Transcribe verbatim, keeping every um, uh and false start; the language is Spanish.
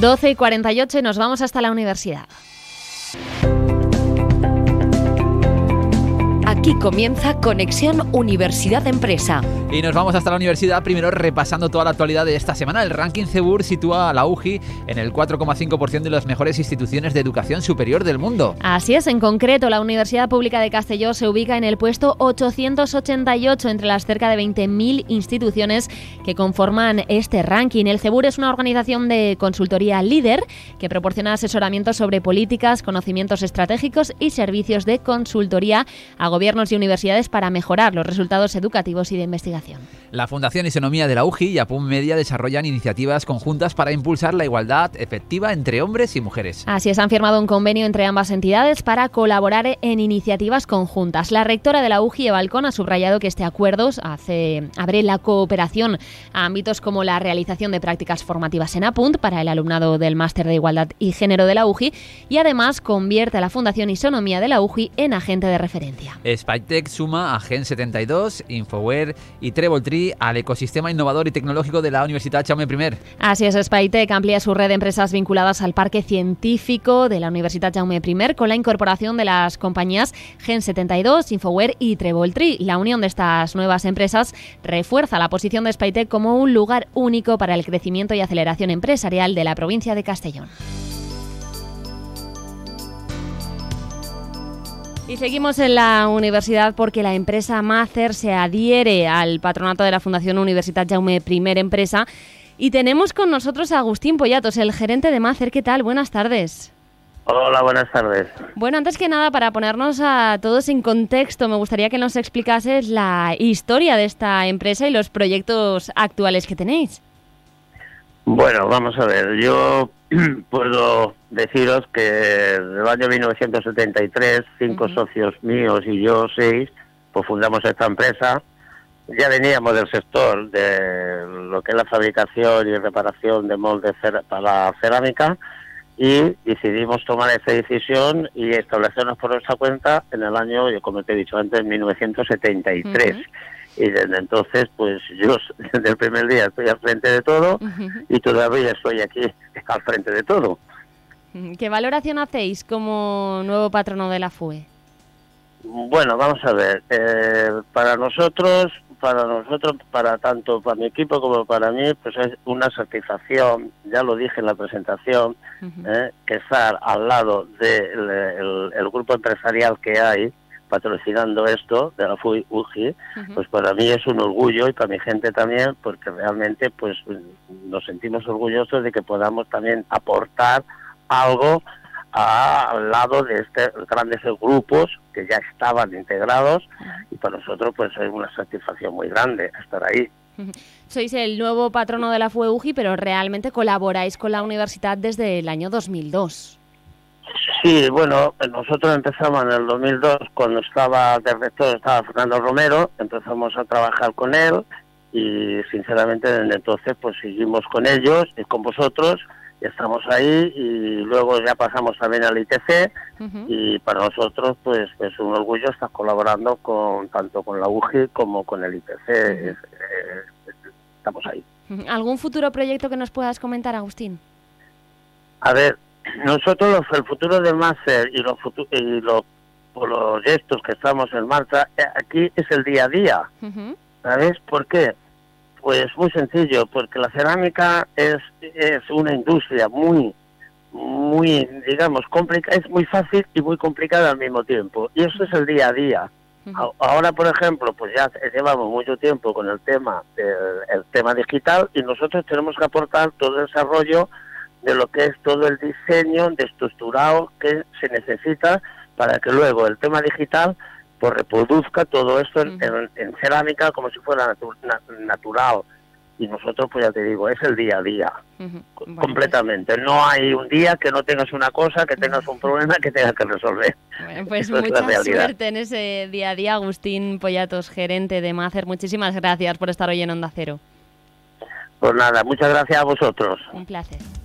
doce y cuarenta y ocho y nos vamos hasta la universidad. Aquí comienza Conexión Universidad Empresa. Y nos vamos hasta la universidad, primero repasando toda la actualidad de esta semana. El ranking Cebur sitúa a la U G I en el cuatro coma cinco por ciento de las mejores instituciones de educación superior del mundo. Así es, en concreto, la Universidad Pública de Castelló se ubica en el puesto ochocientos ochenta y ocho entre las cerca de veinte mil instituciones que conforman este ranking. El Cebur es una organización de consultoría líder que proporciona asesoramiento sobre políticas, conocimientos estratégicos y servicios de consultoría a gobiernos y universidades para mejorar los resultados educativos y de investigación. La Fundación Isonomía de la U G I y Apun Media desarrollan iniciativas conjuntas para impulsar la igualdad efectiva entre hombres y mujeres. Así es, han firmado un convenio entre ambas entidades para colaborar en iniciativas conjuntas. La rectora de la U G I, Eva Alcón, ha subrayado que este acuerdo hace, abre la cooperación a ámbitos como la realización de prácticas formativas en Apunt para el alumnado del Máster de Igualdad y Género de la U G I y además convierte a la Fundación Isonomía de la U G I en agente de referencia. Spytech suma a Gen setenta y dos, Infoware y Treboltree al ecosistema innovador y tecnológico de la Universitat Jaume I. Así es, Spytech amplía su red de empresas vinculadas al parque científico de la Universitat Jaume I con la incorporación de las compañías Gen setenta y dos, Infoware y Treboltree. La unión de estas nuevas empresas refuerza la posición de Spytech como un lugar único para el crecimiento y aceleración empresarial de la provincia de Castellón. Y seguimos en la universidad porque la empresa Macer se adhiere al patronato de la Fundación Universitat Jaume I Empresa y tenemos con nosotros a Agustín Poyatos, el gerente de Macer. ¿Qué tal? Buenas tardes. Hola, buenas tardes. Bueno, antes que nada, para ponernos a todos en contexto, me gustaría que nos explicases la historia de esta empresa y los proyectos actuales que tenéis. Bueno, vamos a ver, yo puedo deciros que en el año mil novecientos setenta y tres, cinco uh-huh. socios míos y yo, seis, pues fundamos esta empresa. Ya veníamos del sector de lo que es la fabricación y reparación de moldes para cerámica y decidimos tomar esta decisión y establecernos por nuestra cuenta en el año, como te he dicho antes, mil novecientos setenta y tres. Uh-huh. Y desde entonces, pues yo desde el primer día estoy al frente de todo uh-huh. y todavía estoy aquí al frente de todo. ¿Qué valoración hacéis como nuevo patrono de la F U E? Bueno, vamos a ver, eh, para nosotros, para nosotros, para tanto para mi equipo como para mí, pues es una satisfacción, ya lo dije en la presentación, uh-huh. eh, que estar al lado del el, el grupo empresarial que hay, patrocinando esto de la F U I U G I, uh-huh. pues para mí es un orgullo y para mi gente también, porque realmente pues nos sentimos orgullosos de que podamos también aportar algo a, al lado de estos grandes grupos que ya estaban integrados uh-huh. y para nosotros pues es una satisfacción muy grande estar ahí. Uh-huh. Sois el nuevo patrono de la F U E U G I, pero realmente colaboráis con la universidad desde el año dos mil dos. Sí, bueno, nosotros empezamos en el dos mil dos, cuando estaba de rector, estaba Fernando Romero, empezamos a trabajar con él y sinceramente desde entonces pues seguimos con ellos y con vosotros, estamos ahí y luego ya pasamos también al I T C uh-huh. y para nosotros pues es un orgullo estar colaborando con tanto con la U G I como con el I T C, uh-huh. es, es, estamos ahí. ¿Algún futuro proyecto que nos puedas comentar, Agustín? A ver, nosotros los, el futuro del máster y los futu- y los proyectos que estamos en marcha aquí es el día a día. Uh-huh. ¿Sabes por qué? Pues muy sencillo, porque la cerámica es es una industria muy muy digamos complicada, es muy fácil y muy complicada al mismo tiempo, y eso es el día a día. Uh-huh. Ahora, por ejemplo, pues ya llevamos mucho tiempo con el tema el, el tema digital y nosotros tenemos que aportar todo el desarrollo de lo que es todo el diseño de estructurado que se necesita para que luego el tema digital pues reproduzca todo esto en, uh-huh. en, en cerámica como si fuera natu- na- natural. Y nosotros, pues ya te digo, es el día a día, uh-huh. bueno, completamente. Pues... No hay un día que no tengas una cosa, que tengas un problema que tengas que resolver. Bueno, pues eso mucha suerte en ese día a día. Agustín Poyatos, gerente de Macer, muchísimas gracias por estar hoy en Onda Cero. Pues nada, muchas gracias a vosotros. Un placer.